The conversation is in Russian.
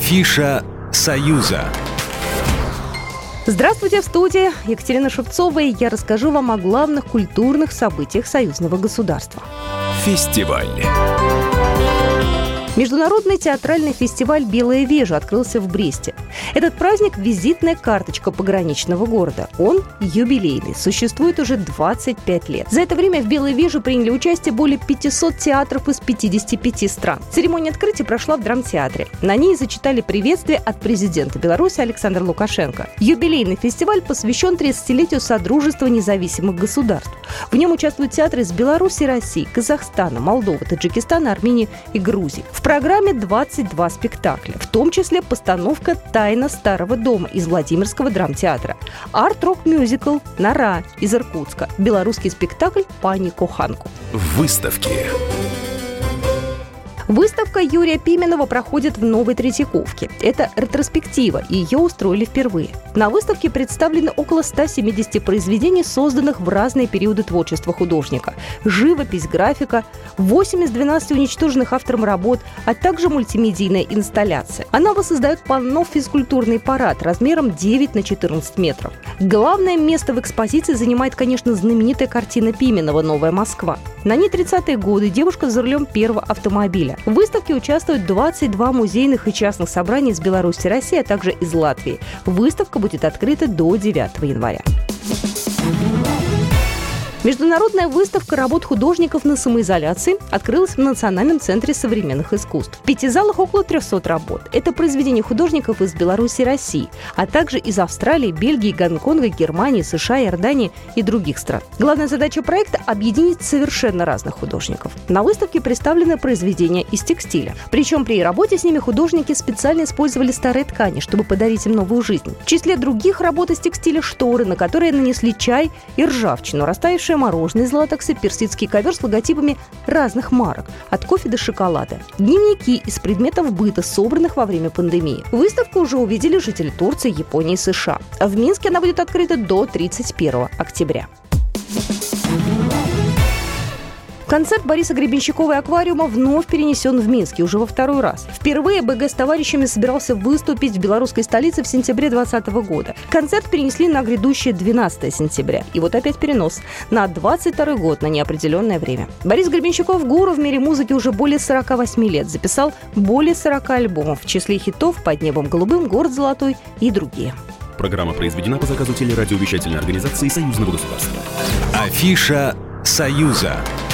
Афиша «Союза». Здравствуйте, в студии Екатерина Шевцова, и я расскажу вам о главных культурных событиях союзного государства. Фестиваль. Международный театральный фестиваль «Белая вежа» открылся в Бресте. Этот праздник – визитная карточка пограничного города. Он юбилейный, существует уже 25 лет. За это время в «Белой веже» приняли участие более 500 театров из 55 стран. Церемония открытия прошла в драмтеатре. На ней зачитали приветствие от президента Беларуси Александра Лукашенко. Юбилейный фестиваль посвящен 30-летию Содружества независимых государств. В нем участвуют театры из Беларуси, России, Казахстана, Молдовы, Таджикистана, Армении и Грузии. В программе 22 спектакля, в том числе постановка «Тайна старого дома» из Владимирского драмтеатра, арт-рок-мюзикл «Нора» из Иркутска, белорусский спектакль «Пани Коханку». Выставки. Выставка Юрия Пименова проходит в Новой Третьяковке. Это ретроспектива, и ее устроили впервые. На выставке представлены около 170 произведений, созданных в разные периоды творчества художника. Живопись, графика, 8 из 12 уничтоженных автором работ, а также мультимедийная инсталляция. Она воссоздает панно «Физкультурный парад» размером 9 на 14 метров. Главное место в экспозиции занимает, конечно, знаменитая картина Пименова «Новая Москва». На ней 30-е годы, девушка за рулем первого автомобиля. В выставке участвуют 22 музейных и частных собраний из Беларуси, России, а также из Латвии. Выставка будет открыта до 9 января. Международная выставка работ художников на самоизоляции открылась в Национальном центре современных искусств. В 5 залах около 300 работ. Это произведения художников из Беларуси и России, а также из Австралии, Бельгии, Гонконга, Германии, США, Иордании и других стран. Главная задача проекта – объединить совершенно разных художников. На выставке представлены произведения из текстиля. Причем при работе с ними художники специально использовали старые ткани, чтобы подарить им новую жизнь. В числе других работ из текстиля – шторы, на которые нанесли чай и ржавчину, растаявшие мороженое из латекса, персидский ковер с логотипами разных марок, от кофе до шоколада, дневники из предметов быта, собранных во время пандемии. Выставку уже увидели жители Турции, Японии и США. В Минске она будет открыта до 31 октября. Концерт Бориса Гребенщикова и «Аквариума» вновь перенесен в Минске уже во второй раз. Впервые БГ с товарищами собирался выступить в белорусской столице в сентябре 2020 года. Концерт перенесли на грядущее 12 сентября. И вот опять перенос на 22 год на неопределенное время. Борис Гребенщиков – гуру в мире музыки уже более 48 лет. Записал более 40 альбомов, в числе хитов «Под небом голубым», «Город золотой» и другие. Программа произведена по заказу телерадиовещательной организации Союзного государства. Афиша «Союза».